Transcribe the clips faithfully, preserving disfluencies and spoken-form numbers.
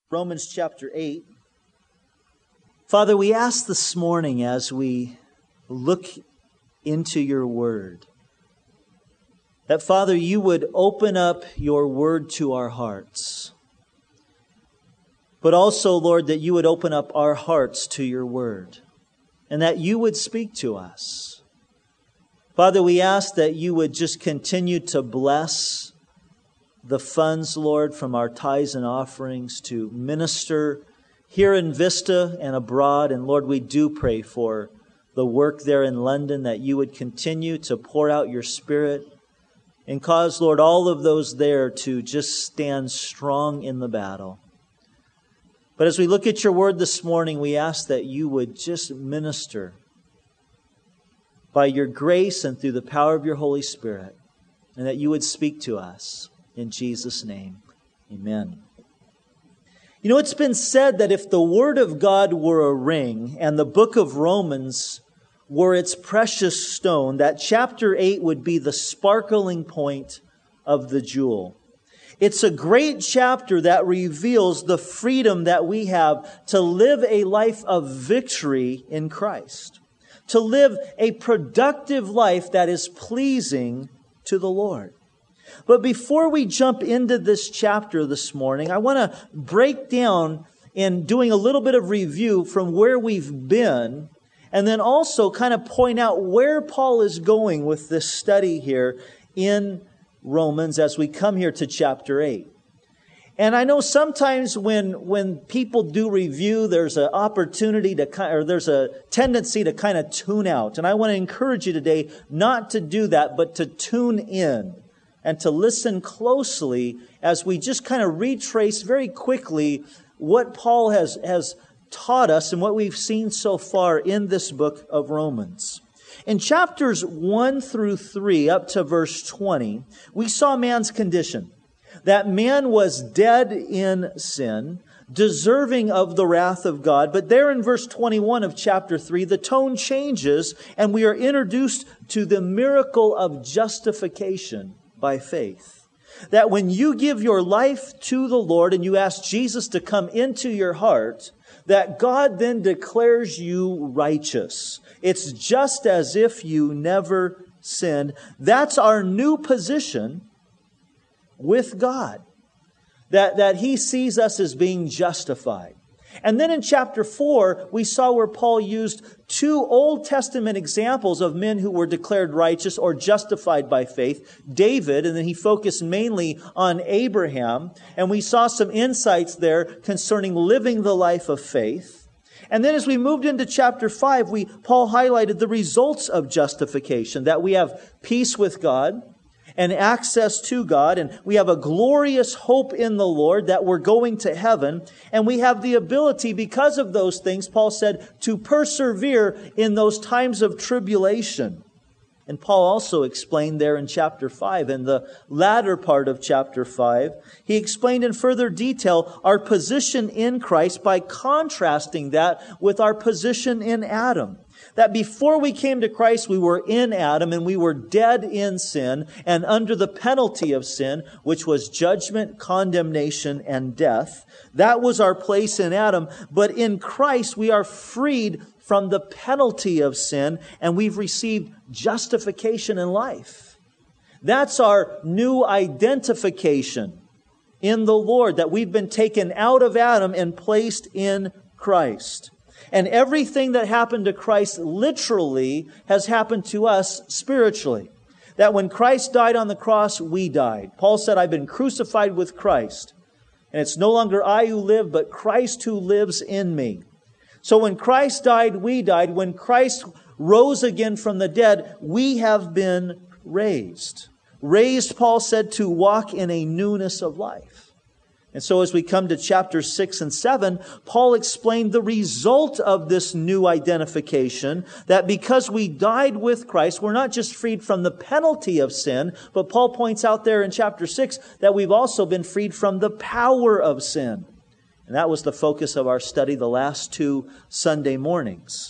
Romans chapter eight. Father, we ask this morning as we look into your word, that, Father, you would open up your word to our hearts. But also, Lord, that you would open up our hearts to your word, and that you would speak to us. Father, we ask that you would just continue to bless the funds, Lord, from our tithes and offerings to minister here in Vista and abroad. And Lord, we do pray for the work there in London, that you would continue to pour out your Spirit and cause, Lord, all of those there to just stand strong in the battle. But as we look at your word this morning, we ask that you would just minister by your grace and through the power of your Holy Spirit, and that you would speak to us. In Jesus' name, amen. You know, it's been said that if the Word of God were a ring and the book of Romans were its precious stone, that chapter eight would be the sparkling point of the jewel. It's a great chapter that reveals the freedom that we have to live a life of victory in Christ, to live a productive life that is pleasing to the Lord. But before we jump into this chapter this morning, I want to break down in doing a little bit of review from where we've been, and then also kind of point out where Paul is going with this study here in Romans as we come here to chapter eight. And I know sometimes when when people do review, there's an opportunity to kind or there's a tendency to kind of tune out. And I want to encourage you today not to do that, but to tune in and to listen closely as we just kind of retrace very quickly what Paul has, has taught us and what we've seen so far in this book of Romans. In chapters one through three, up to verse twenty, we saw man's condition. That man was dead in sin, deserving of the wrath of God. But there in verse twenty-one of chapter three, the tone changes and we are introduced to the miracle of justification by faith. That when you give your life to the Lord and you ask Jesus to come into your heart, that God then declares you righteous. It's just as if you never sinned. That's our new position with God. That, that He sees us as being justified. And then in chapter four, we saw where Paul used two Old Testament examples of men who were declared righteous or justified by faith. David, and then he focused mainly on Abraham. And we saw some insights there concerning living the life of faith. And then as we moved into chapter five, we Paul highlighted the results of justification, that we have peace with God and access to God, and we have a glorious hope in the Lord that we're going to heaven, and we have the ability, because of those things, Paul said, to persevere in those times of tribulation. And Paul also explained there in chapter five, in the latter part of chapter five, he explained in further detail our position in Christ by contrasting that with our position in Adam. That before we came to Christ, we were in Adam and we were dead in sin and under the penalty of sin, which was judgment, condemnation, and death. That was our place in Adam. But in Christ, we are freed from the penalty of sin and we've received justification in life. That's our new identification in the Lord, that we've been taken out of Adam and placed in Christ. And everything that happened to Christ literally has happened to us spiritually. That when Christ died on the cross, we died. Paul said, I've been crucified with Christ. And it's no longer I who live, but Christ who lives in me. So when Christ died, we died. When Christ rose again from the dead, we have been raised. Raised, Paul said, to walk in a newness of life. And so as we come to chapter six and seven, Paul explained the result of this new identification, that because we died with Christ, we're not just freed from the penalty of sin, but Paul points out there in chapter six that we've also been freed from the power of sin. And that was the focus of our study the last two Sunday mornings.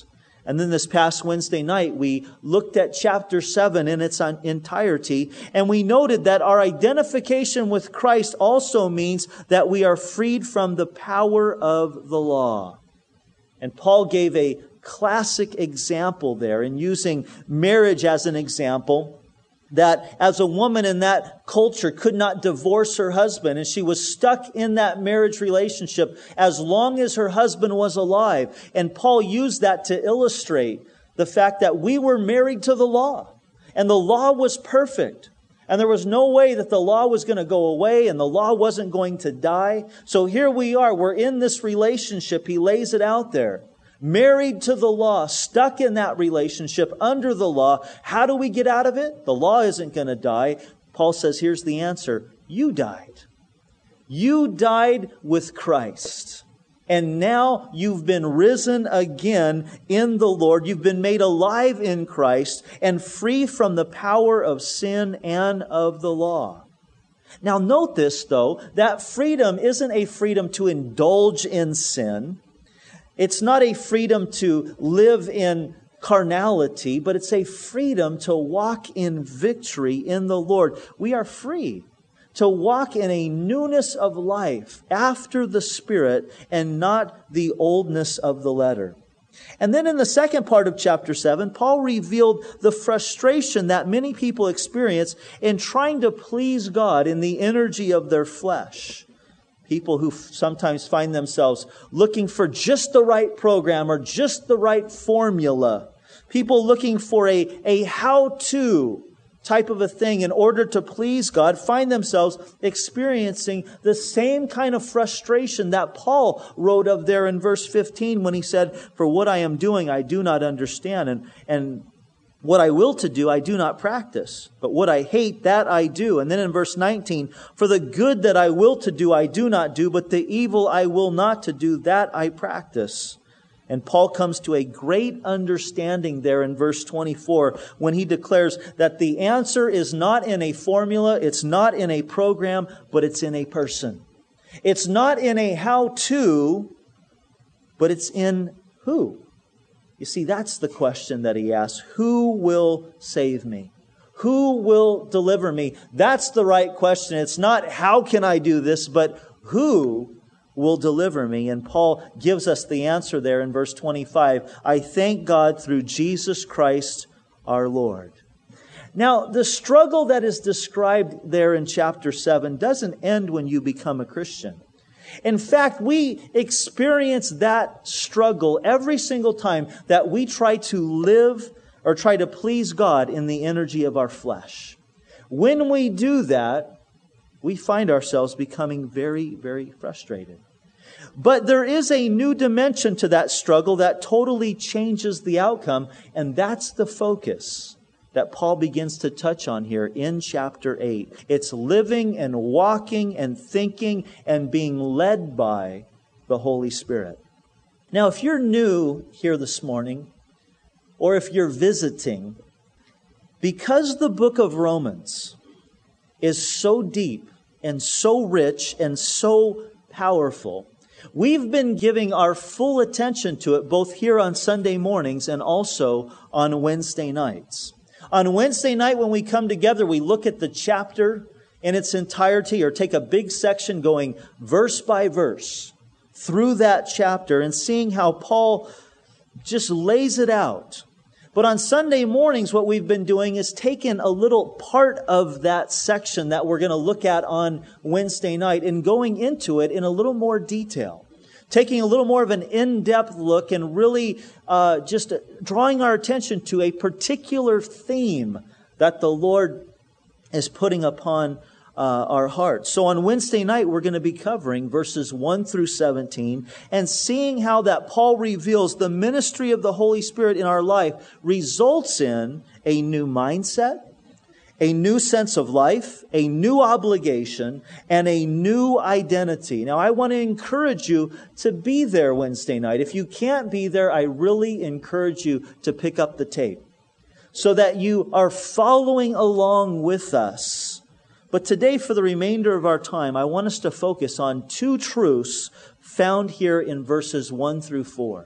And then this past Wednesday night, we looked at chapter seven in its entirety, and we noted that our identification with Christ also means that we are freed from the power of the law. And Paul gave a classic example there in using marriage as an example, that as a woman in that culture could not divorce her husband, and she was stuck in that marriage relationship as long as her husband was alive. And Paul used that to illustrate the fact that we were married to the law, and the law was perfect. And there was no way that the law was going to go away and the law wasn't going to die. So here we are, we're in this relationship. He lays it out there. Married to the law, stuck in that relationship under the law. How do we get out of it? The law isn't going to die. Paul says, here's the answer. You died. You died with Christ. And now you've been risen again in the Lord. You've been made alive in Christ and free from the power of sin and of the law. Now note this, though, that freedom isn't a freedom to indulge in sin. It's not a freedom to live in carnality, but it's a freedom to walk in victory in the Lord. We are free to walk in a newness of life after the Spirit and not the oldness of the letter. And then in the second part of chapter seven, Paul revealed the frustration that many people experience in trying to please God in the energy of their flesh. People who sometimes find themselves looking for just the right program or just the right formula. People looking for a, a how-to type of a thing in order to please God find themselves experiencing the same kind of frustration that Paul wrote of there in verse fifteen when he said, "For what I am doing, I do not understand, and, and what I will to do, I do not practice. But what I hate, that I do." And then in verse nineteen, "For the good that I will to do, I do not do, but the evil I will not to do, that I practice." And Paul comes to a great understanding there in verse twenty-four when he declares that the answer is not in a formula, it's not in a program, but it's in a person. It's not in a how-to, but it's in who. You see, that's the question that he asks. Who will save me? Who will deliver me? That's the right question. It's not how can I do this, but who will deliver me? And Paul gives us the answer there in verse twenty-five. "I thank God through Jesus Christ our Lord." Now, the struggle that is described there in chapter seven doesn't end when you become a Christian. In fact, we experience that struggle every single time that we try to live or try to please God in the energy of our flesh. When we do that, we find ourselves becoming very, very frustrated. But there is a new dimension to that struggle that totally changes the outcome, and that's the focus that Paul begins to touch on here in chapter eight. It's living and walking and thinking and being led by the Holy Spirit. Now, if you're new here this morning, or if you're visiting, because the book of Romans is so deep and so rich and so powerful, we've been giving our full attention to it both here on Sunday mornings and also on Wednesday nights. On Wednesday night when we come together, we look at the chapter in its entirety or take a big section going verse by verse through that chapter and seeing how Paul just lays it out. But on Sunday mornings, what we've been doing is taking a little part of that section that we're going to look at on Wednesday night and going into it in a little more detail. Taking a little more of an in-depth look and really uh, just drawing our attention to a particular theme that the Lord is putting upon uh, our hearts. So on Wednesday night, we're going to be covering verses one through seventeen and seeing how that Paul reveals the ministry of the Holy Spirit in our life results in a new mindset, a new sense of life, a new obligation, and a new identity. Now, I want to encourage you to be there Wednesday night. If you can't be there, I really encourage you to pick up the tape so that you are following along with us. But today, for the remainder of our time, I want us to focus on two truths found here in verses one through four.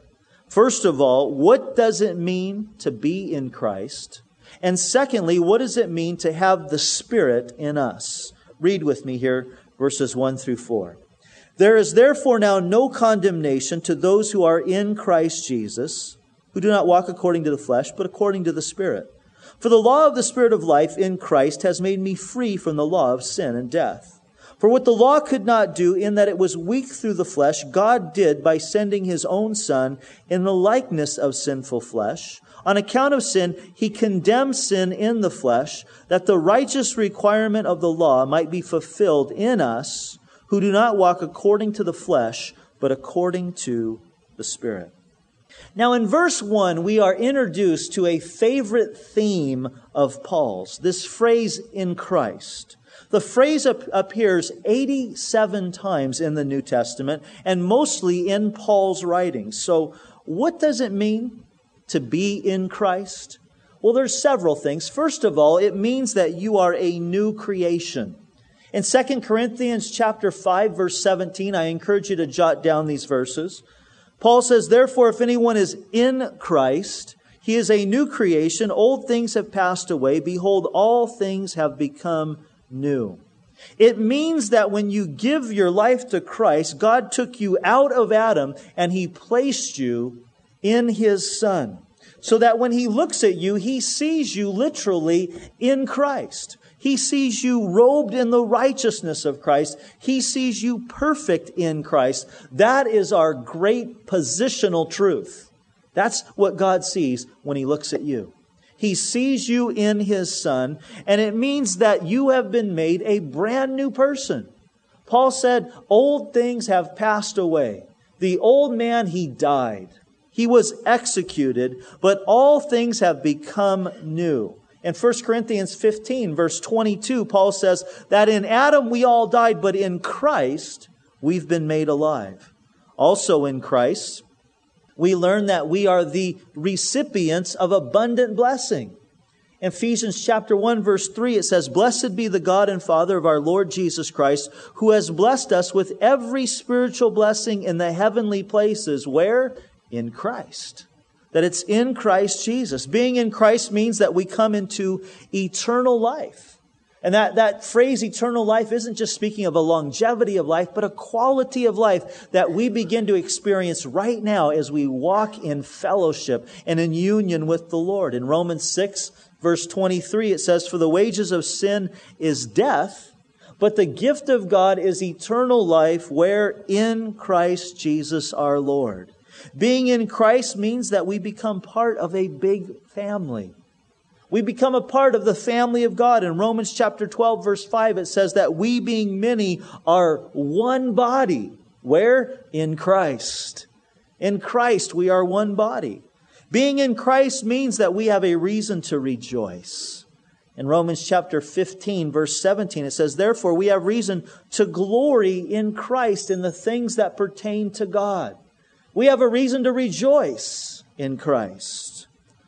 First of all, what does it mean to be in Christ? And secondly, what does it mean to have the Spirit in us? Read with me here, verses one through four. There is therefore now no condemnation to those who are in Christ Jesus, who do not walk according to the flesh, but according to the Spirit. For the law of the Spirit of life in Christ has made me free from the law of sin and death. For what the law could not do, in that it was weak through the flesh, God did by sending His own Son in the likeness of sinful flesh. On account of sin, He condemned sin in the flesh, that the righteous requirement of the law might be fulfilled in us, who do not walk according to the flesh, but according to the Spirit. Now in verse one, we are introduced to a favorite theme of Paul's, this phrase, in Christ. The phrase ap- appears eighty-seven times in the New Testament, and mostly in Paul's writings. So what does it mean to be in Christ? Well, there's several things. First of all, it means that you are a new creation. In Second Corinthians chapter five, verse seventeen, I encourage you to jot down these verses. Paul says, therefore, if anyone is in Christ, he is a new creation. Old things have passed away. Behold, all things have become new. It means that when you give your life to Christ, God took you out of Adam and He placed you in His Son. So that when He looks at you, He sees you literally in Christ. He sees you robed in the righteousness of Christ. He sees you perfect in Christ. That is our great positional truth. That's what God sees when He looks at you. He sees you in His Son, and it means that you have been made a brand new person. Paul said, old things have passed away. The old man, he died. He was executed, but all things have become new. In First Corinthians fifteen, verse twenty-two, Paul says that in Adam we all died, but in Christ we've been made alive. Also in Christ, we learn that we are the recipients of abundant blessing. In Ephesians chapter one, verse three, it says, blessed be the God and Father of our Lord Jesus Christ, who has blessed us with every spiritual blessing in the heavenly places. Where? In Christ. That it's in Christ Jesus. Being in Christ means that we come into eternal life. And that, that phrase, eternal life, isn't just speaking of a longevity of life, but a quality of life that we begin to experience right now as we walk in fellowship and in union with the Lord. In Romans six, verse twenty-three, it says, for the wages of sin is death, but the gift of God is eternal life, where in Christ Jesus our Lord. Being in Christ means that we become part of a big family. We become a part of the family of God. In Romans chapter twelve, verse five, it says that we, being many, are one body. Where? In Christ. In Christ, we are one body. Being in Christ means that we have a reason to rejoice. In Romans chapter fifteen, verse seventeen, it says, therefore, we have reason to glory in Christ in the things that pertain to God. We have a reason to rejoice in Christ.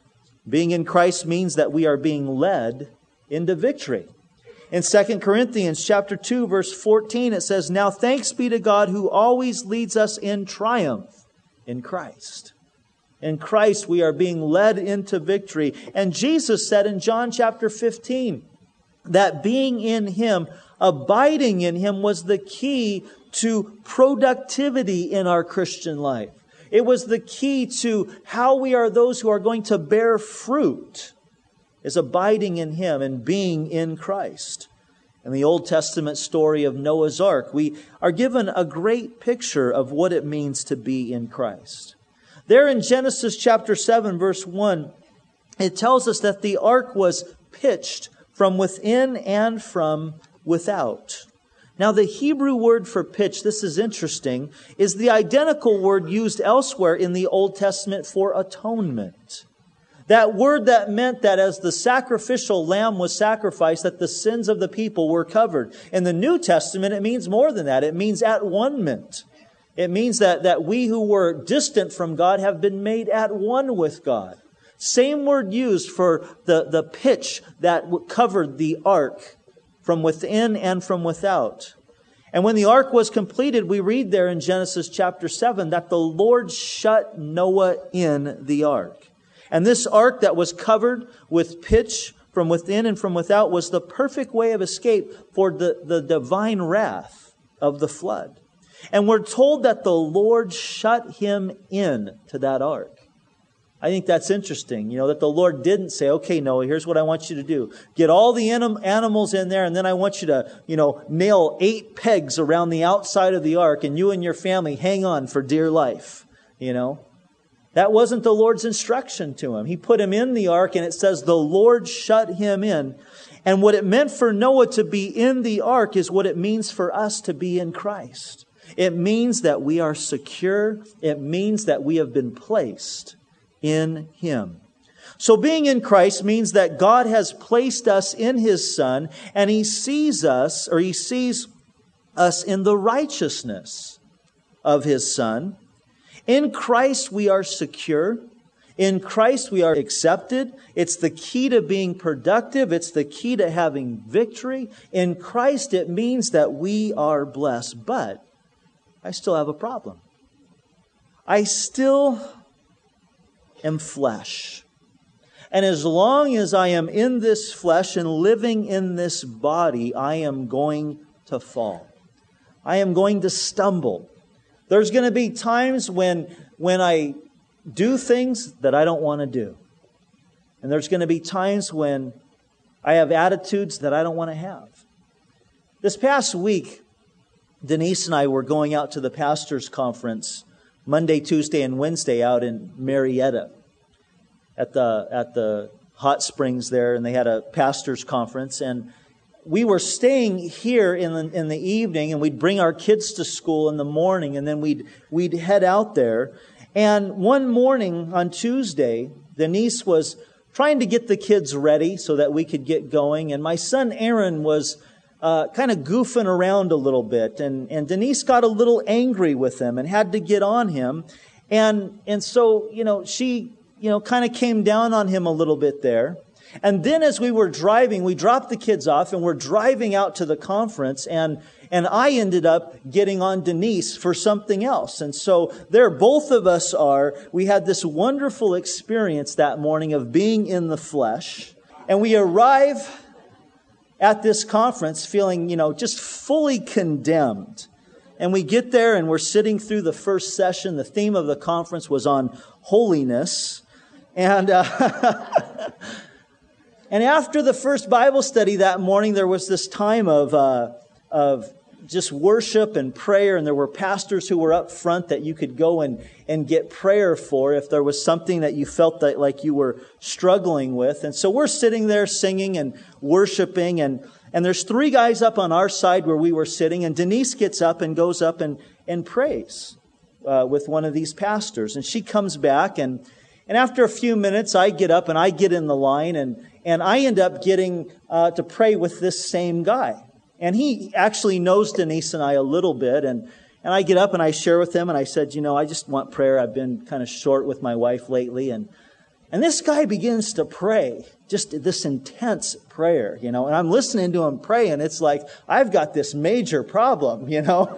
Being in Christ means that we are being led into victory. In Second Corinthians chapter two, verse fourteen, it says, now thanks be to God who always leads us in triumph in Christ. In Christ we are being led into victory. And Jesus said in John chapter fifteen that being in Him, abiding in Him, was the key to productivity in our Christian life. It was the key to how we are those who are going to bear fruit, is abiding in Him and being in Christ. In the Old Testament story of Noah's Ark, we are given a great picture of what it means to be in Christ. There in Genesis chapter seven, verse one, it tells us that the ark was pitched from within and from without. Now, the Hebrew word for pitch, this is interesting, is the identical word used elsewhere in the Old Testament for atonement. That word that meant that as the sacrificial lamb was sacrificed, that the sins of the people were covered. In the New Testament, it means more than that. It means at one-ment. It means that, that we who were distant from God have been made at one with God. Same word used for the, the pitch that covered the ark from within and from without. And when the ark was completed, we read there in Genesis chapter seven that the Lord shut Noah in the ark. And this ark that was covered with pitch from within and from without was the perfect way of escape for the, the divine wrath of the flood. And we're told that the Lord shut him in to that ark. I think that's interesting, you know, that the Lord didn't say, okay, Noah, here's what I want you to do. Get all the anim- animals in there, and then I want you to, you know, nail eight pegs around the outside of the ark, and you and your family hang on for dear life, you know. That wasn't the Lord's instruction to him. He put him in the ark, and it says the Lord shut him in. And what it meant for Noah to be in the ark is what it means for us to be in Christ. It means that we are secure. It means that we have been placed in Him. So being in Christ means that God has placed us in His Son, and He sees us, or He sees us in the righteousness of His Son. In Christ we are secure. In Christ we are accepted. It's the key to being productive. It's the key to having victory. In Christ it means that we are blessed. But I still have a problem. I still am flesh. And as long as I am in this flesh and living in this body, I am going to fall. I am going to stumble. There's going to be times when, when I do things that I don't want to do. And there's going to be times when I have attitudes that I don't want to have. This past week, Denise and I were going out to the pastors' conference Monday, Tuesday, and Wednesday out in Marietta at the at the hot springs there, and they had a pastors' conference. And we were staying here in the, in the evening, and we'd bring our kids to school in the morning, and then we'd we'd head out there. And one morning on Tuesday, Denise was trying to get the kids ready so that we could get going, and my son Aaron was Uh, kind of goofing around a little bit. And, and Denise got a little angry with him and had to get on him. And, and so, you know, she, you know, kind of came down on him a little bit there. And then as we were driving, we dropped the kids off and we're driving out to the conference, and, and I ended up getting on Denise for something else. And so there both of us are. We had this wonderful experience that morning of being in the flesh. And we arrive at this conference feeling, you know, just fully condemned. And we get there and we're sitting through the first session. The theme of the conference was on holiness. And uh, and after the first Bible study that morning, there was this time of uh, of just worship and prayer. And there were pastors who were up front that you could go and, and get prayer for if there was something that you felt that like you were struggling with. And so we're sitting there singing and worshiping. And, and there's three guys up on our side where we were sitting. And Denise gets up and goes up and, and prays uh, with one of these pastors. And she comes back. And, and after a few minutes, I get up and I get in the line. And, and I end up getting uh, to pray with this same guy. And he actually knows Denise and I a little bit. And, and I get up and I share with him. And I said, you know, I just want prayer. I've been kind of short with my wife lately. And, and this guy begins to pray, just this intense prayer, you know. And I'm listening to him pray. And it's like, I've got this major problem, you know.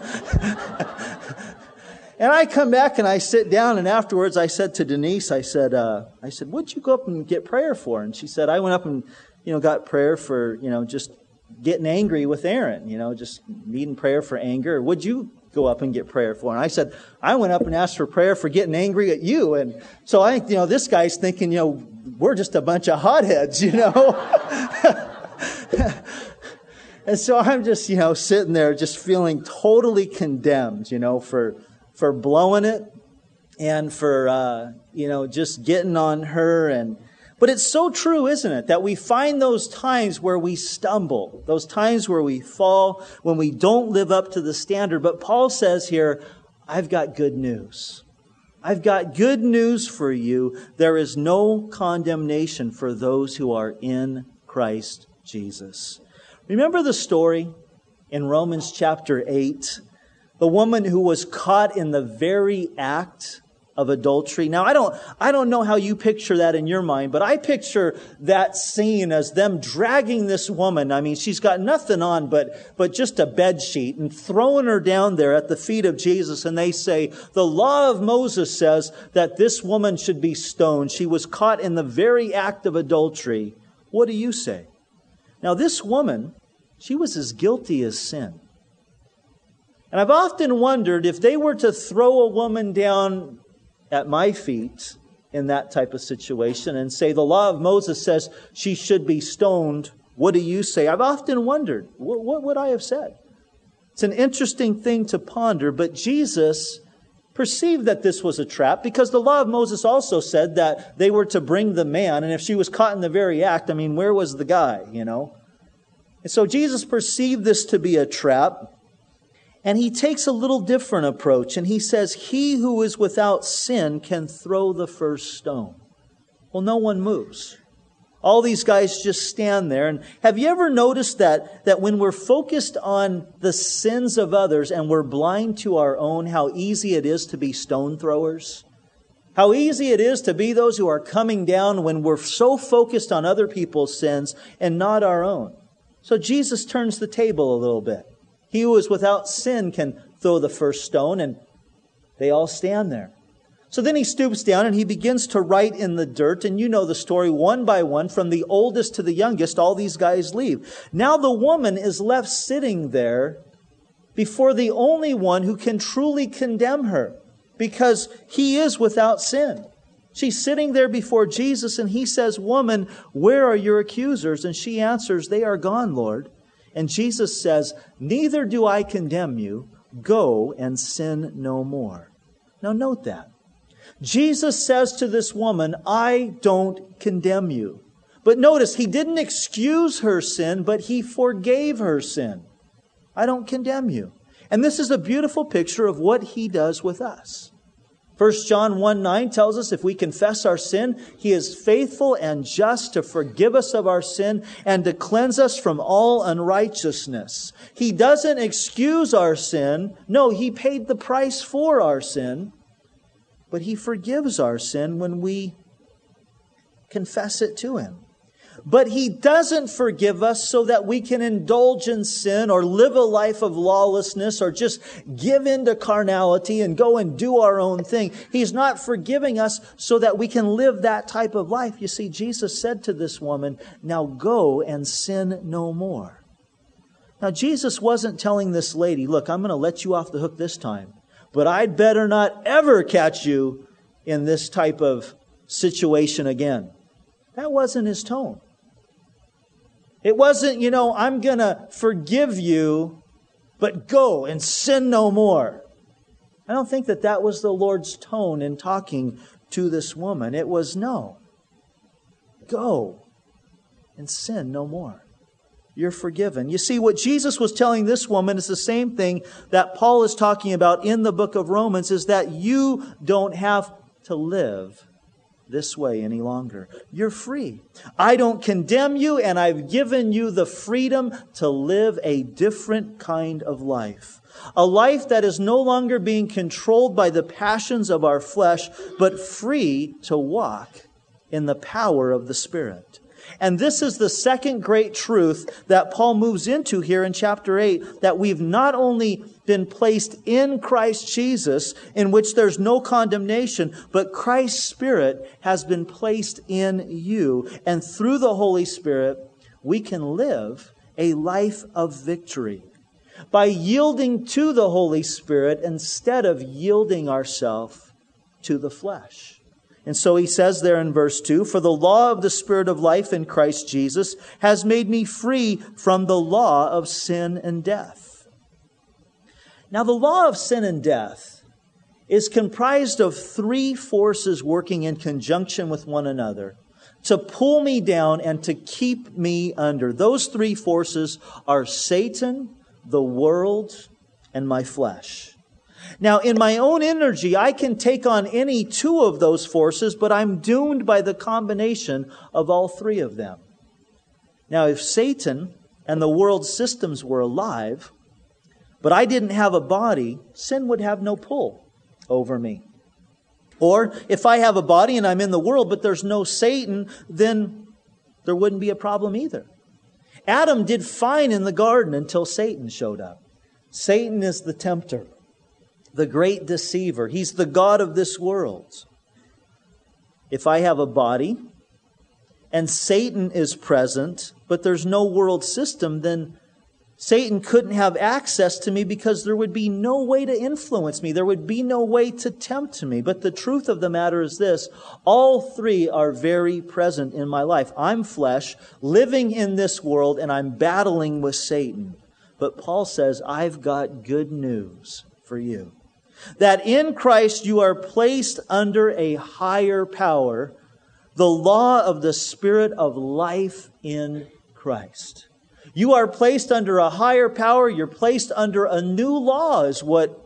And I come back and I sit down. And afterwards I said to Denise, I said, uh, I said, what'd you go up and get prayer for? And she said, I went up and, you know, got prayer for, you know, just getting angry with Aaron, you know, just needing prayer for anger. Would you go up and get prayer for? And I said, I went up and asked for prayer for getting angry at you. And so I, you know, this guy's thinking, you know, we're just a bunch of hotheads, you know. And so I'm just, you know, sitting there just feeling totally condemned, you know, for, for blowing it and for, uh, you know, just getting on her. And But it's so true, isn't it, that we find those times where we stumble, those times where we fall, when we don't live up to the standard. But Paul says here, I've got good news. I've got good news for you. There is no condemnation for those who are in Christ Jesus. Remember the story in Romans chapter eight? The woman who was caught in the very act of adultery. Now, I don't, I don't know how you picture that in your mind, but I picture that scene as them dragging this woman. I mean, she's got nothing on but, but just a bed sheet, and throwing her down there at the feet of Jesus. And they say, the law of Moses says that this woman should be stoned. She was caught in the very act of adultery. What do you say? Now, this woman, she was as guilty as sin. And I've often wondered if they were to throw a woman down at my feet in that type of situation and say, the law of Moses says she should be stoned, what do you say? I've often wondered, what, what would I have said? It's an interesting thing to ponder, but Jesus perceived that this was a trap, because the law of Moses also said that they were to bring the man, and if she was caught in the very act, I mean, where was the guy, you know? And so Jesus perceived this to be a trap. And he takes a little different approach, and he says, he who is without sin can throw the first stone. Well, no one moves. All these guys just stand there. And have you ever noticed that, that when we're focused on the sins of others and we're blind to our own, how easy it is to be stone throwers? How easy it is to be those who are coming down when we're so focused on other people's sins and not our own. So Jesus turns the table a little bit. He who is without sin can throw the first stone, and they all stand there. So then he stoops down and he begins to write in the dirt. And you know the story, one by one, from the oldest to the youngest, all these guys leave. Now the woman is left sitting there before the only one who can truly condemn her, because he is without sin. She's sitting there before Jesus, and he says, woman, where are your accusers? And she answers, they are gone, Lord. And Jesus says, neither do I condemn you. Go and sin no more. Now note that. Jesus says to this woman, I don't condemn you. But notice, he didn't excuse her sin, but he forgave her sin. I don't condemn you. And this is a beautiful picture of what he does with us. First John one nine tells us if we confess our sin, he is faithful and just to forgive us of our sin and to cleanse us from all unrighteousness. He doesn't excuse our sin. No, he paid the price for our sin. But he forgives our sin when we confess it to him. But he doesn't forgive us so that we can indulge in sin or live a life of lawlessness or just give in to carnality and go and do our own thing. He's not forgiving us so that we can live that type of life. You see, Jesus said to this woman, now go and sin no more. Now, Jesus wasn't telling this lady, look, I'm going to let you off the hook this time, but I'd better not ever catch you in this type of situation again. That wasn't his tone. It wasn't, you know, I'm going to forgive you, but go and sin no more. I don't think that that was the Lord's tone in talking to this woman. It was, no, go and sin no more. You're forgiven. You see, what Jesus was telling this woman is the same thing that Paul is talking about in the book of Romans, is that you don't have to live this way any longer. You're free. I don't condemn you, and I've given you the freedom to live a different kind of life. A life that is no longer being controlled by the passions of our flesh, but free to walk in the power of the Spirit. And this is the second great truth that Paul moves into here in chapter eight, that we've not only been placed in Christ Jesus, in which there's no condemnation, but Christ's Spirit has been placed in you. And through the Holy Spirit, we can live a life of victory by yielding to the Holy Spirit instead of yielding ourselves to the flesh. And so he says there in verse two, for the law of the Spirit of life in Christ Jesus has made me free from the law of sin and death. Now, the law of sin and death is comprised of three forces working in conjunction with one another to pull me down and to keep me under. Those three forces are Satan, the world, and my flesh. Now, in my own energy, I can take on any two of those forces, but I'm doomed by the combination of all three of them. Now, if Satan and the world systems were alive, but I didn't have a body, sin would have no pull over me. Or if I have a body and I'm in the world, but there's no Satan, then there wouldn't be a problem either. Adam did fine in the garden until Satan showed up. Satan is the tempter, the great deceiver. He's the god of this world. If I have a body and Satan is present, but there's no world system, then Satan couldn't have access to me because there would be no way to influence me. There would be no way to tempt me. But the truth of the matter is this: all three are very present in my life. I'm flesh, living in this world, and I'm battling with Satan. But Paul says, I've got good news for you. That in Christ you are placed under a higher power, the law of the Spirit of life in Christ. You are placed under a higher power. You're placed under a new law, is what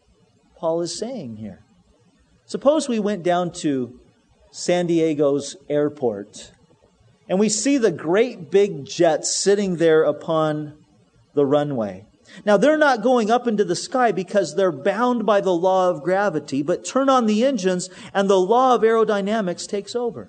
Paul is saying here. Suppose we went down to San Diego's airport and we see the great big jets sitting there upon the runway. Now, they're not going up into the sky because they're bound by the law of gravity, but turn on the engines and the law of aerodynamics takes over.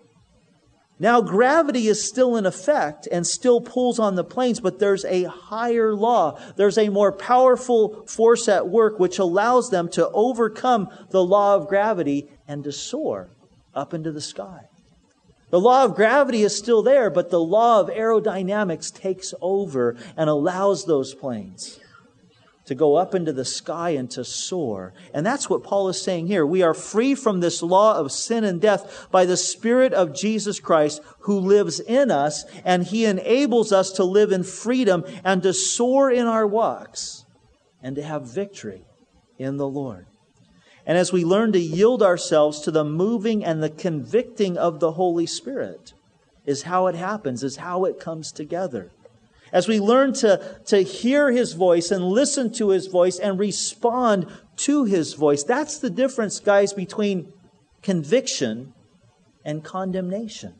Now, gravity is still in effect and still pulls on the planes, but there's a higher law. There's a more powerful force at work which allows them to overcome the law of gravity and to soar up into the sky. The law of gravity is still there, but the law of aerodynamics takes over and allows those planes to go up into the sky and to soar. And that's what Paul is saying here. We are free from this law of sin and death by the Spirit of Jesus Christ who lives in us, and He enables us to live in freedom and to soar in our walks and to have victory in the Lord. And as we learn to yield ourselves to the moving and the convicting of the Holy Spirit, is how it happens, is how it comes together. As we learn to, to hear His voice and listen to His voice and respond to His voice. That's the difference, guys, between conviction and condemnation.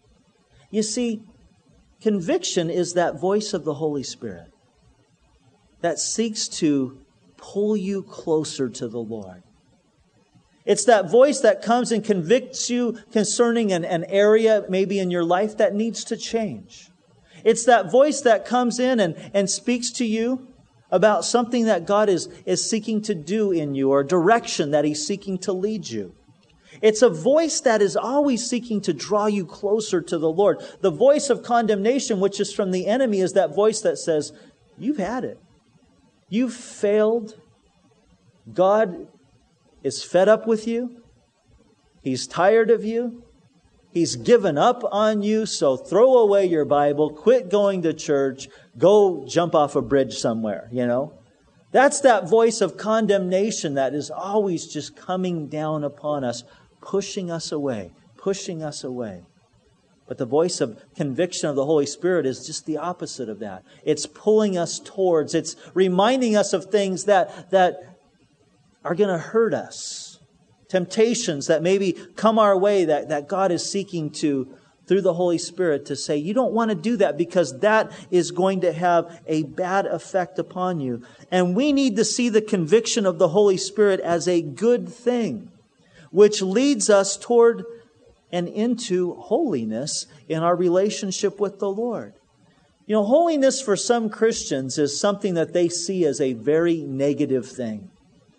You see, conviction is that voice of the Holy Spirit that seeks to pull you closer to the Lord. It's that voice that comes and convicts you concerning an, an area maybe in your life that needs to change. It's that voice that comes in and, and speaks to you about something that God is, is seeking to do in you, or direction that He's seeking to lead you. It's a voice that is always seeking to draw you closer to the Lord. The voice of condemnation, which is from the enemy, is that voice that says, you've had it. You've failed. God is fed up with you. He's tired of you. He's given up on you, so throw away your Bible, quit going to church, go jump off a bridge somewhere, you know. That's that voice of condemnation that is always just coming down upon us, pushing us away, pushing us away. But the voice of conviction of the Holy Spirit is just the opposite of that. It's pulling us towards, it's reminding us of things that, that are going to hurt us. Temptations that maybe come our way that, that God is seeking to, through the Holy Spirit, to say, you don't want to do that because that is going to have a bad effect upon you. And we need to see the conviction of the Holy Spirit as a good thing, which leads us toward and into holiness in our relationship with the Lord. You know, holiness for some Christians is something that they see as a very negative thing.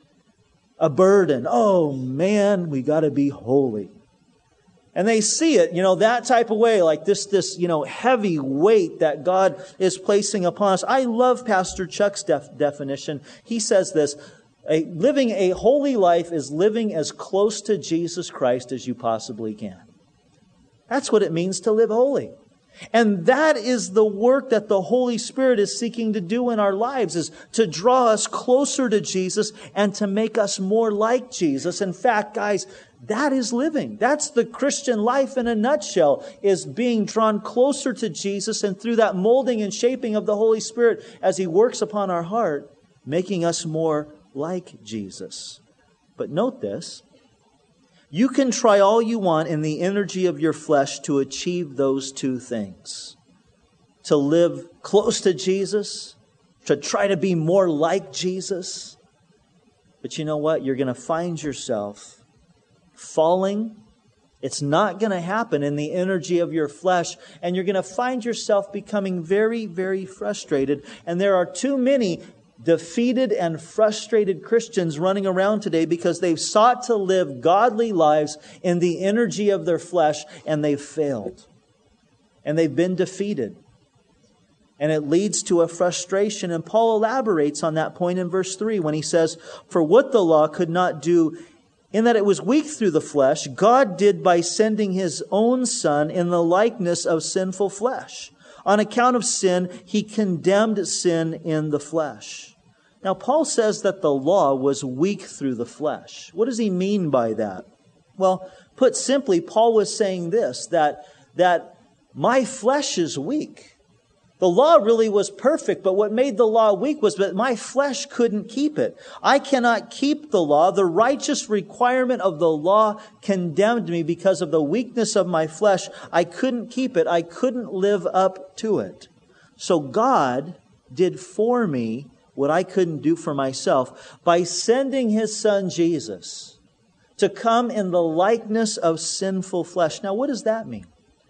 A burden. Oh man, we got to be holy. And they see it, you know, that type of way, like this, this, you know, heavy weight that God is placing upon us. I love Pastor Chuck's def- definition. He says this, a, living a holy life is living as close to Jesus Christ as you possibly can. That's what it means to live holy. And that is the work that the Holy Spirit is seeking to do in our lives, is to draw us closer to Jesus and to make us more like Jesus. In fact, guys, that is living. That's the Christian life in a nutshell, is being drawn closer to Jesus, and through that molding and shaping of the Holy Spirit as He works upon our heart, making us more like Jesus. But note this. You can try all you want in the energy of your flesh to achieve those two things. To live close to Jesus, to try to be more like Jesus. But you know what? You're going to find yourself falling. It's not going to happen in the energy of your flesh, and you're going to find yourself becoming very, very frustrated. And there are too many defeated and frustrated Christians running around today because they've sought to live godly lives in the energy of their flesh, and they've failed. And they've been defeated. And it leads to a frustration. And Paul elaborates on that point in verse three when he says, "For what the law could not do, in that it was weak through the flesh, God did by sending His own Son in the likeness of sinful flesh. On account of sin, He condemned sin in the flesh." Now, Paul says that the law was weak through the flesh. What does he mean by that? Well, put simply, Paul was saying this, that, that my flesh is weak. The law really was perfect, but what made the law weak was that my flesh couldn't keep it. I cannot keep the law. The righteous requirement of the law condemned me because of the weakness of my flesh. I couldn't keep it. I couldn't live up to it. So God did for me what I couldn't do for myself by sending His Son Jesus to come in the likeness of sinful flesh. Now, what does that mean?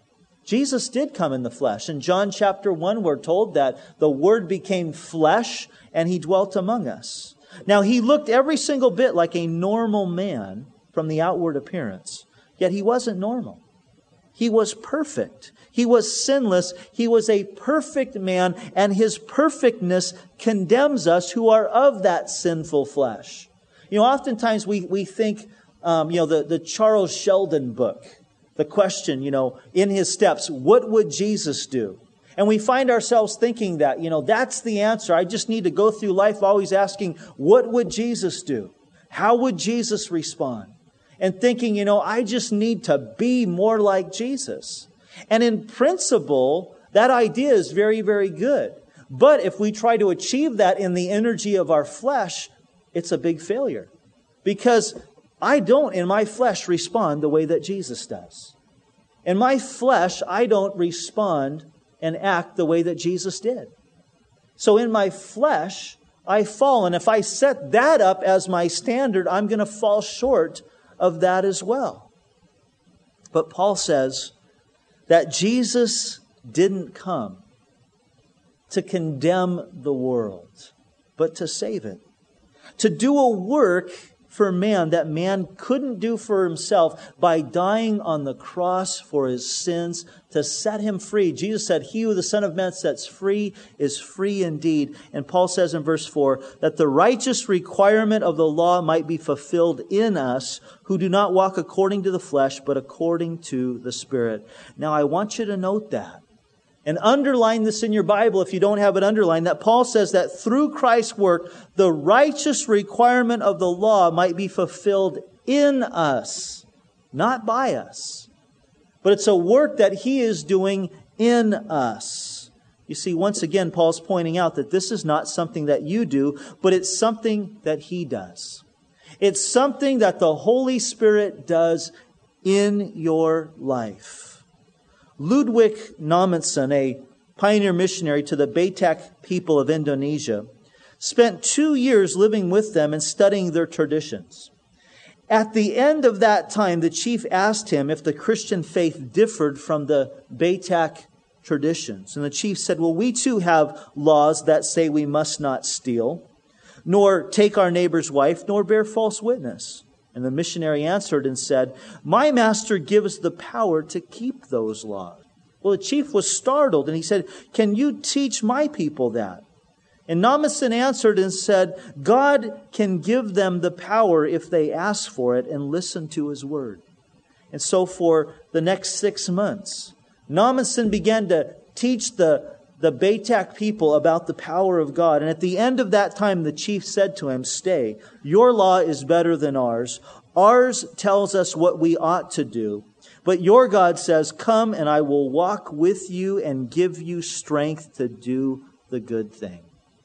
Jesus did come in the flesh. In John chapter one, we're told that the Word became flesh and He dwelt among us. Now, He looked every single bit like a normal man from the outward appearance, yet He wasn't normal. He was perfect. He was sinless. He was a perfect man, and His perfectness condemns us who are of that sinful flesh. You know, oftentimes we, we think, um, you know, the, the Charles Sheldon book, the question, you know, in his steps, what would Jesus do? And we find ourselves thinking that, you know, that's the answer. I just need to go through life always asking, what would Jesus do? How would Jesus respond? And thinking, you know, I just need to be more like Jesus. And in principle, that idea is very, very good. But if we try to achieve that in the energy of our flesh, it's a big failure. Because I don't, in my flesh, respond the way that Jesus does. In my flesh, I don't respond and act the way that Jesus did. So in my flesh, I fall. And if I set that up as my standard, I'm going to fall short of that as well. But Paul says that Jesus didn't come to condemn the world, but to save it. To do a work for man that man couldn't do for himself by dying on the cross for his sins to set him free. Jesus said, "He who the Son of Man sets free is free indeed." And Paul says in verse four that the righteous requirement of the law might be fulfilled in us who do not walk according to the flesh, but according to the Spirit. Now I want you to note that. And underline this in your Bible if you don't have it underlined, that Paul says that through Christ's work, the righteous requirement of the law might be fulfilled in us, not by us. But it's a work that He is doing in us. You see, once again, Paul's pointing out that this is not something that you do, but it's something that He does. It's something that the Holy Spirit does in your life. Ludwig Nammensen, a pioneer missionary to the Batak people of Indonesia, spent two years living with them and studying their traditions. At the end of that time, the chief asked him if the Christian faith differed from the Batak traditions. And the chief said, "Well, we too have laws that say we must not steal, nor take our neighbor's wife, nor bear false witness." And the missionary answered and said, "My master gives the power to keep those laws." Well, the chief was startled and he said, "Can you teach my people that?" And Nammensen answered and said, "God can give them the power if they ask for it and listen to His word." And so for the next six months, Nammensen began to teach the the Batak people about the power of God. And at the end of that time, the chief said to him, "Stay, your law is better than ours. Ours tells us what we ought to do. But your God says, 'Come and I will walk with you and give you strength to do the good thing.'"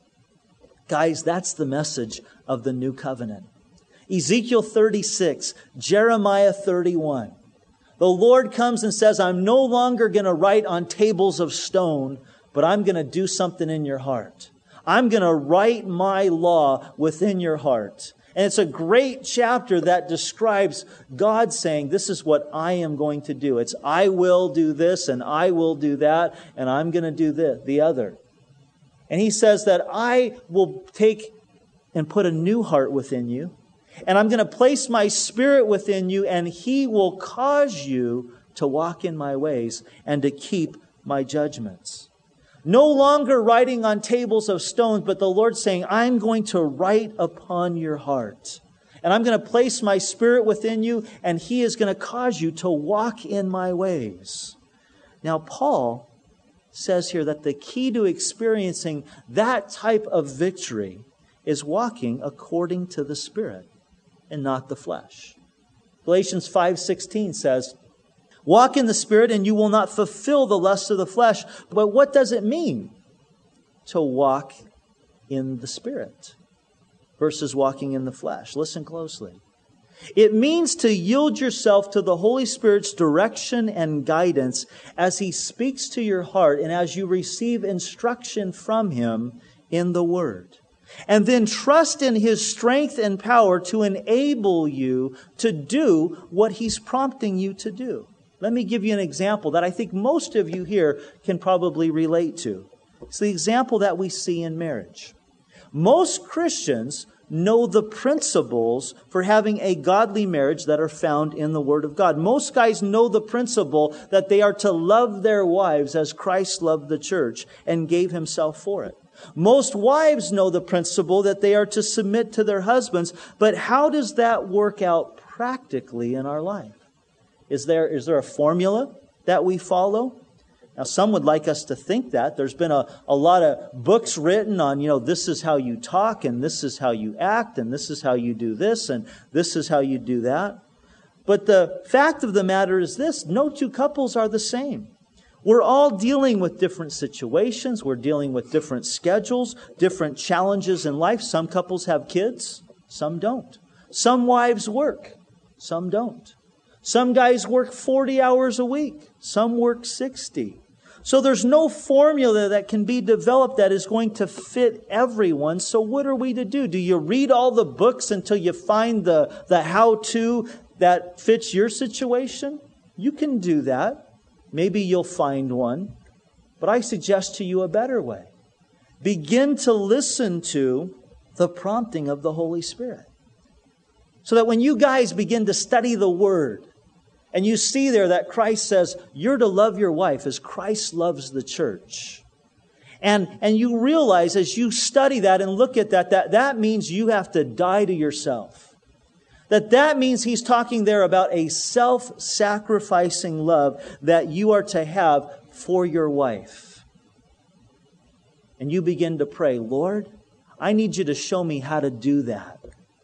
Guys, that's the message of the new covenant. Ezekiel thirty-six, Jeremiah thirty-one. The Lord comes and says, "I'm no longer going to write on tables of stone, but I'm going to do something in your heart. I'm going to write my law within your heart. And it's a great chapter that describes God saying, this is what I am going to do. It's I will do this and I will do that and I'm going to do this, the other. And He says that I will take and put a new heart within you. And I'm going to place my Spirit within you, and He will cause you to walk in my ways and to keep my judgments. No longer writing on tables of stones, but the Lord saying, I'm going to write upon your heart. And I'm going to place my Spirit within you, and He is going to cause you to walk in my ways. Now, Paul says here that the key to experiencing that type of victory is walking according to the Spirit and not the flesh. Galatians five sixteen says, walk in the Spirit and you will not fulfill the lusts of the flesh. But what does it mean to walk in the Spirit versus walking in the flesh? Listen closely. It means to yield yourself to the Holy Spirit's direction and guidance as He speaks to your heart and as you receive instruction from Him in the Word. And then trust in His strength and power to enable you to do what He's prompting you to do. Let me give you an example that I think most of you here can probably relate to. It's the example that we see in marriage. Most Christians know the principles for having a godly marriage that are found in the Word of God. Most guys know the principle that they are to love their wives as Christ loved the church and gave Himself for it. Most wives know the principle that they are to submit to their husbands, but how does that work out practically in our life? Is there, is there a formula that we follow? Now, some would like us to think that. There's been a, a lot of books written on, you know, this is how you talk, and this is how you act, and this is how you do this, and this is how you do that. But the fact of the matter is this: no two couples are the same. We're all dealing with different situations. We're dealing with different schedules, different challenges in life. Some couples have kids, some don't. Some wives work, some don't. Some guys work forty hours a week, some work sixty. So there's no formula that can be developed that is going to fit everyone. So what are we to do? Do you read all the books until you find the, the how-to that fits your situation? You can do that. Maybe you'll find one. But I suggest to you a better way. Begin to listen to the prompting of the Holy Spirit. So that when you guys begin to study the Word, and you see there that Christ says, you're to love your wife as Christ loves the church. And, and you realize as you study that and look at that, that that means you have to die to yourself. That that means He's talking there about a self-sacrificing love that you are to have for your wife. And you begin to pray, Lord, I need you to show me how to do that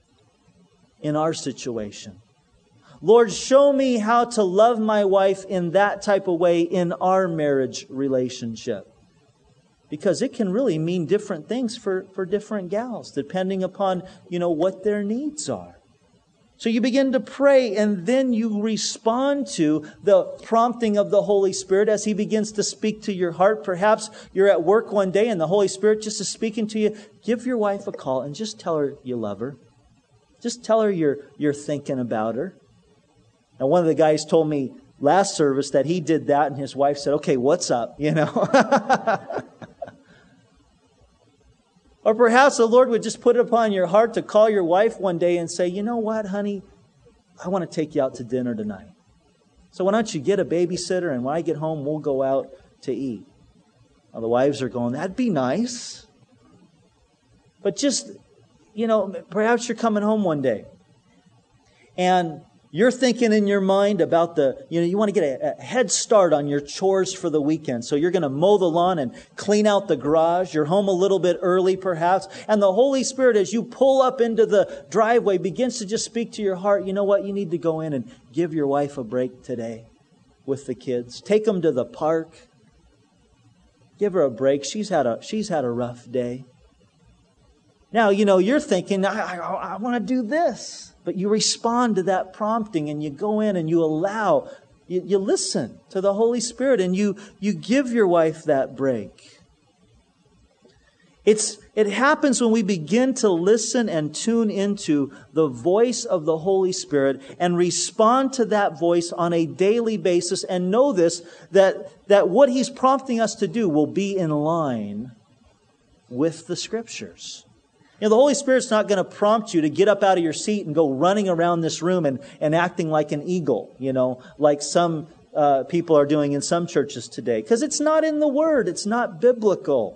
in our situation. Lord, show me how to love my wife in that type of way in our marriage relationship. Because it can really mean different things for, for different gals, depending upon, you know, what their needs are. So you begin to pray, and then you respond to the prompting of the Holy Spirit as He begins to speak to your heart. Perhaps you're at work one day and the Holy Spirit just is speaking to you. Give your wife a call and just tell her you love her. Just tell her you're, you're thinking about her. Now, one of the guys told me last service that he did that, and his wife said, okay, what's up? You know. Or perhaps the Lord would just put it upon your heart to call your wife one day and say, you know what, honey, I want to take you out to dinner tonight. So why don't you get a babysitter, and when I get home, we'll go out to eat. Now, the wives are going, that'd be nice. But just, you know, perhaps you're coming home one day, and you're thinking in your mind about the, you know, you want to get a, a head start on your chores for the weekend. So you're going to mow the lawn and clean out the garage. You're home a little bit early, perhaps. And the Holy Spirit, as you pull up into the driveway, begins to just speak to your heart. You know what? You need to go in and give your wife a break today with the kids. Take them to the park. Give her a break. She's had a, she's had a rough day. Now, you know, you're thinking, I, I, I want to do this. But you respond to that prompting, and you go in and you allow, you, you listen to the Holy Spirit, and you, you give your wife that break. It's, it happens when we begin to listen and tune into the voice of the Holy Spirit and respond to that voice on a daily basis and know this, that, that what He's prompting us to do will be in line with the Scriptures. You know, the Holy Spirit's not going to prompt you to get up out of your seat and go running around this room and, and acting like an eagle, you know, like some uh, people are doing in some churches today. Because it's not in the Word. It's not biblical.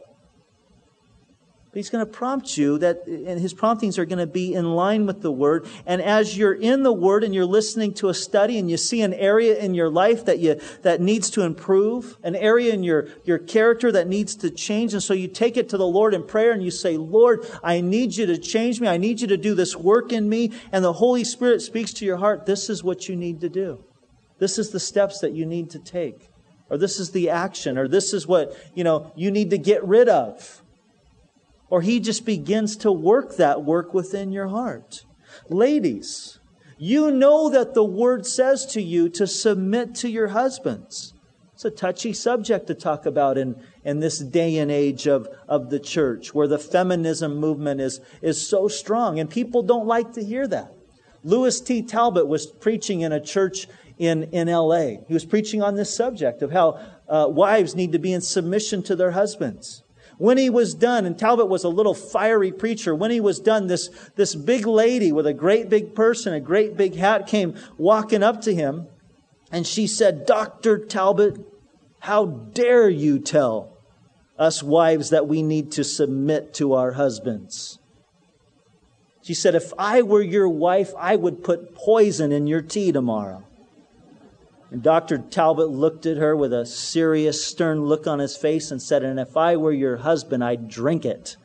He's going to prompt you that, and His promptings are going to be in line with the Word. And as you're in the Word and you're listening to a study and you see an area in your life that you that needs to improve, an area in your, your character that needs to change, and so you take it to the Lord in prayer and you say, Lord, I need you to change me. I need you to do this work in me. And the Holy Spirit speaks to your heart. This is what you need to do. This is the steps that you need to take. Or this is the action. Or this is what, you know, you need to get rid of. Or He just begins to work that work within your heart. Ladies, you know that the Word says to you to submit to your husbands. It's a touchy subject to talk about in, in this day and age of, of the church, where the feminism movement is, is so strong. And people don't like to hear that. Lewis T. Talbot was preaching in a church in, in L A. He was preaching on this subject of how uh, wives need to be in submission to their husbands. When he was done, and Talbot was a little fiery preacher, when he was done, this, this big lady with a great big purse and a great big hat came walking up to him. And she said, Doctor Talbot, how dare you tell us wives that we need to submit to our husbands? She said, if I were your wife, I would put poison in your tea tomorrow. And Doctor Talbot looked at her with a serious, stern look on his face and said, and if I were your husband, I'd drink it.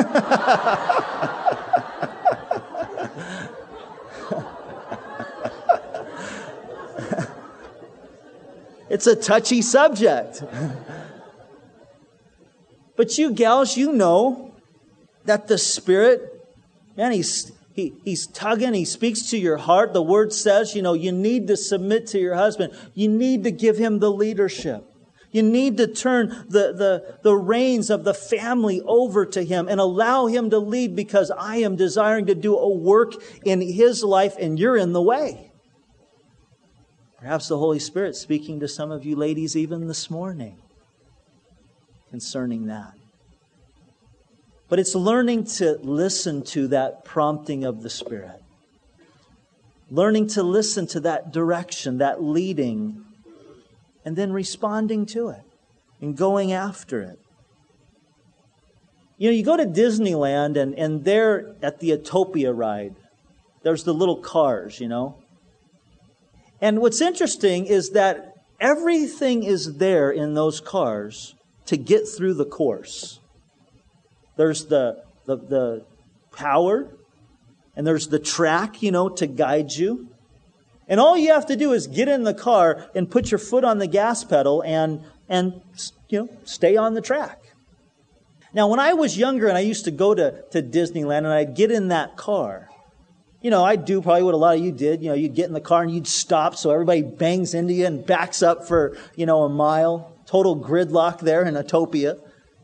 It's a touchy subject. But you gals, you know that the Spirit, man, He's He, he's tugging, He speaks to your heart. The Word says, you know, you need to submit to your husband. You need to give him the leadership. You need to turn the, the, the reins of the family over to him and allow him to lead, because I am desiring to do a work in his life and you're in the way. Perhaps the Holy Spirit speaking to some of you ladies even this morning concerning that. But it's learning to listen to that prompting of the Spirit. Learning to listen to that direction, that leading, and then responding to it and going after it. You know, you go to Disneyland and, and there at the Autopia ride, there's the little cars, you know. And what's interesting is that everything is there in those cars to get through the course. There's the, the the power, and there's the track, you know, to guide you. And all you have to do is get in the car and put your foot on the gas pedal and, and you know, stay on the track. Now, when I was younger and I used to go to, to Disneyland and I'd get in that car, you know, I'd do probably what a lot of you did. You know, you'd get in the car and you'd stop so everybody bangs into you and backs up for, you know, a mile. Total gridlock there in Autopia.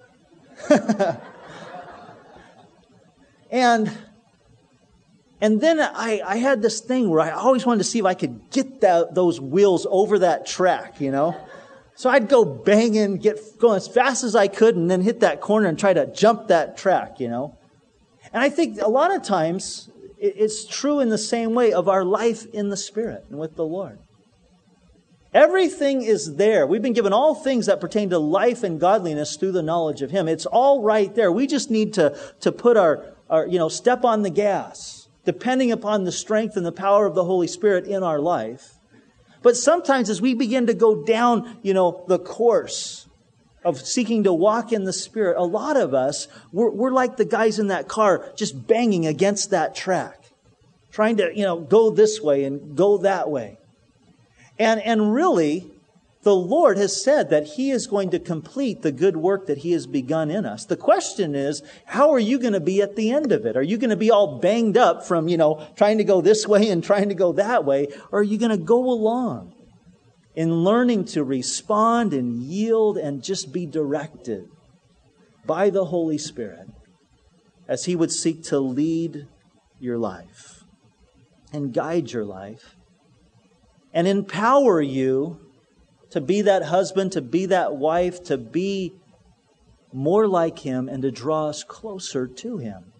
And and then I, I had this thing where I always wanted to see if I could get that, those wheels over that track, you know. So I'd go banging, get going as fast as I could, and then hit that corner and try to jump that track, you know. And I think a lot of times it's true in the same way of our life in the Spirit and with the Lord. Everything is there. We've been given all things that pertain to life and godliness through the knowledge of Him. It's all right there. We just need to, to put our, our, you know, step on the gas, depending upon the strength and the power of the Holy Spirit in our life. But sometimes as we begin to go down, you know, the course of seeking to walk in the Spirit, a lot of us, we're, we're like the guys in that car just banging against that track, trying to, you know, go this way and go that way. And and really, the Lord has said that He is going to complete the good work that He has begun in us. The question is, how are you going to be at the end of it? Are you going to be all banged up from, you know, trying to go this way and trying to go that way? Or are you going to go along in learning to respond and yield and just be directed by the Holy Spirit as He would seek to lead your life and guide your life and empower you to be that husband, to be that wife, to be more like Him and to draw us closer to Him.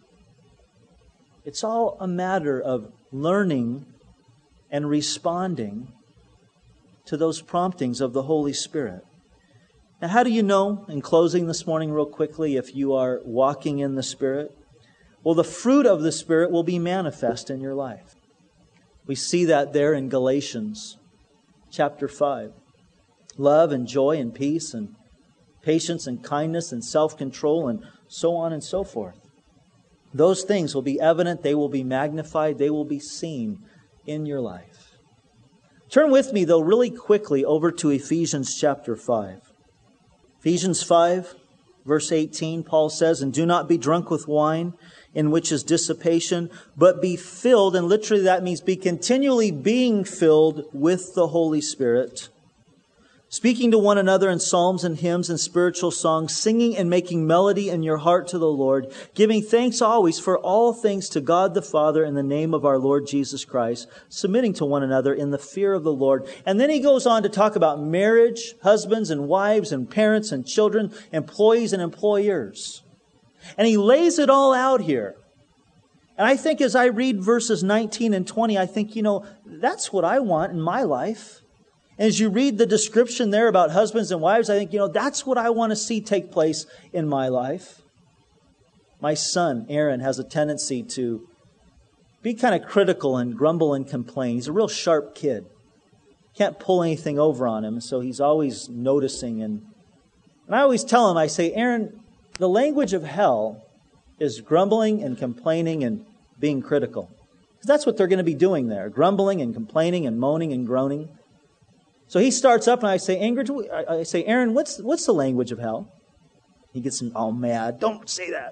It's all a matter of learning and responding to those promptings of the Holy Spirit. Now, how do you know, in closing this morning real quickly, if you are walking in the Spirit? Well, the fruit of the Spirit will be manifest in your life. We see that there in Galatians chapter five. Love and joy and peace and patience and kindness and self-control and so on and so forth. Those things will be evident, they will be magnified, they will be seen in your life. Turn with me, though, really quickly over to Ephesians chapter five. Ephesians five, verse eighteen, Paul says, "And do not be drunk with wine, in which is dissipation, but be filled," and literally that means be continually being filled with the Holy Spirit, speaking to one another in psalms and hymns and spiritual songs, singing and making melody in your heart to the Lord, giving thanks always for all things to God the Father in the name of our Lord Jesus Christ, submitting to one another in the fear of the Lord. And then he goes on to talk about marriage, husbands and wives and parents and children, employees and employers. And he lays it all out here. And I think as I read verses nineteen and twenty, I think, you know, that's what I want in my life. And as you read the description there about husbands and wives, I think, you know, that's what I want to see take place in my life. My son, Aaron, has a tendency to be kind of critical and grumble and complain. He's a real sharp kid. Can't pull anything over on him, so he's always noticing. And, and I always tell him, I say, Aaron, the language of hell is grumbling and complaining and being critical. Because that's what they're going to be doing there, grumbling and complaining and moaning and groaning. So he starts up and I say, Ingrid, I say, Aaron, what's what's the language of hell? He gets all mad. Don't say that.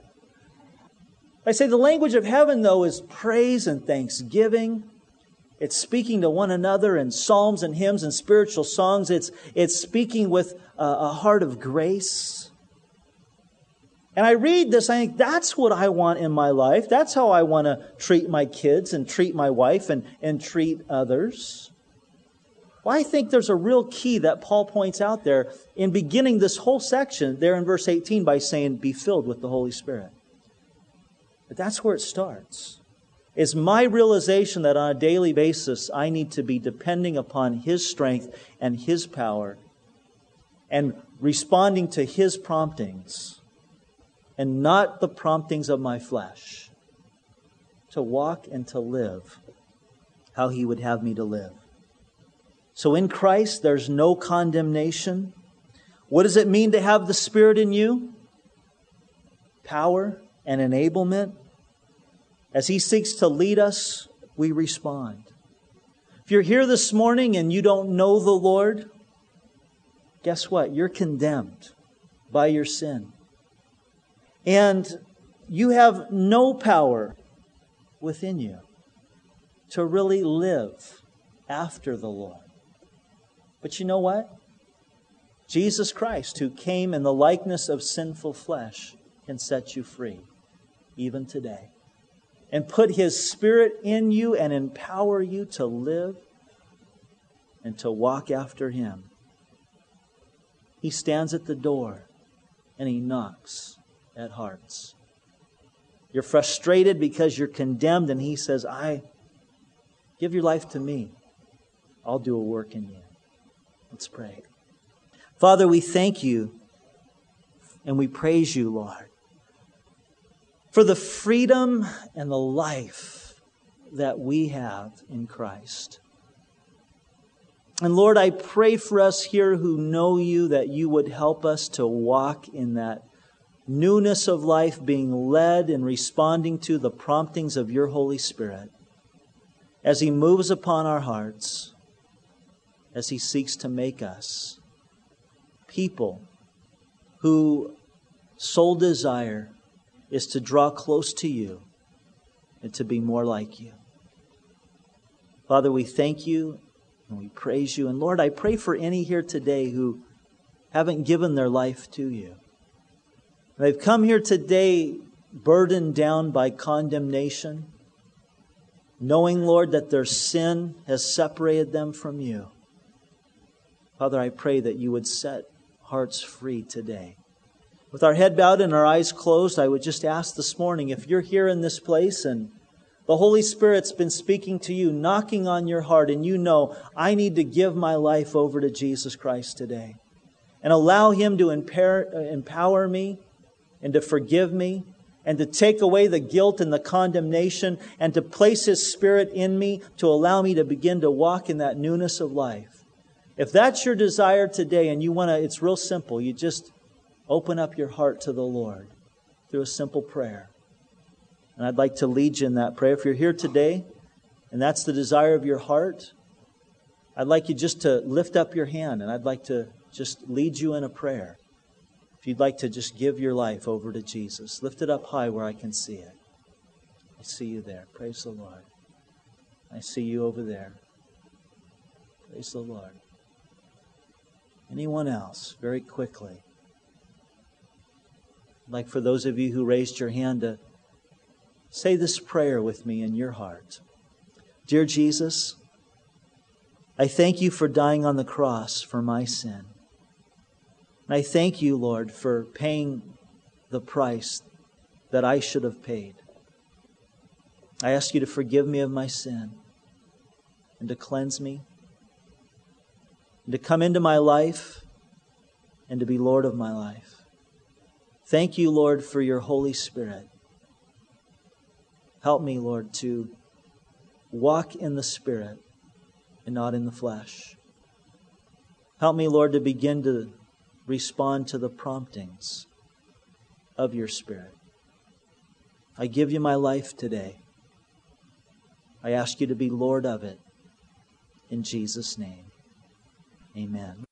I say the language of heaven, though, is praise and thanksgiving. It's speaking to one another in psalms and hymns and spiritual songs. It's, it's speaking with a, a heart of grace. And I read this, I think that's what I want in my life. That's how I want to treat my kids and treat my wife and, and treat others. Well, I think there's a real key that Paul points out there in beginning this whole section there in verse eighteen by saying, be filled with the Holy Spirit. But that's where it starts. It's my realization that on a daily basis, I need to be depending upon His strength and His power and responding to His promptings and not the promptings of my flesh to walk and to live how He would have me to live. So in Christ, there's no condemnation. What does it mean to have the Spirit in you? Power and enablement. As He seeks to lead us, we respond. If you're here this morning and you don't know the Lord, guess what? You're condemned by your sin. And you have no power within you to really live after the Lord. But you know what? Jesus Christ, who came in the likeness of sinful flesh, can set you free, even today. And put His Spirit in you and empower you to live and to walk after Him. He stands at the door and He knocks at hearts. You're frustrated because you're condemned, and He says, I give your life to me. I'll do a work in you. Let's pray. Father, we thank You and we praise You, Lord, for the freedom and the life that we have in Christ. And Lord, I pray for us here who know You that You would help us to walk in that newness of life, being led and responding to the promptings of Your Holy Spirit as He moves upon our hearts, as He seeks to make us people who sole desire is to draw close to You and to be more like You. Father, we thank You and we praise You. And Lord, I pray for any here today who haven't given their life to You. They've come here today burdened down by condemnation, knowing, Lord, that their sin has separated them from you. Father, I pray that you would set hearts free today. With our head bowed and our eyes closed, I would just ask this morning, if you're here in this place and the Holy Spirit's been speaking to you, knocking on your heart, and you know, I need to give my life over to Jesus Christ today and allow Him to empower me and to forgive me and to take away the guilt and the condemnation and to place His Spirit in me to allow me to begin to walk in that newness of life. If that's your desire today and you want to, it's real simple. You just open up your heart to the Lord through a simple prayer. And I'd like to lead you in that prayer. If you're here today and that's the desire of your heart, I'd like you just to lift up your hand and I'd like to just lead you in a prayer. If you'd like to just give your life over to Jesus, lift it up high where I can see it. I see you there. Praise the Lord. I see you over there. Praise the Lord. Anyone else? Very quickly. I'd like for those of you who raised your hand to say this prayer with me in your heart. Dear Jesus, I thank you for dying on the cross for my sin. And I thank you, Lord, for paying the price that I should have paid. I ask you to forgive me of my sin and to cleanse me and to come into my life and to be Lord of my life. Thank you, Lord, for your Holy Spirit. Help me, Lord, to walk in the Spirit and not in the flesh. Help me, Lord, to begin to respond to the promptings of your Spirit. I give you my life today. I ask you to be Lord of it. In Jesus' name, amen.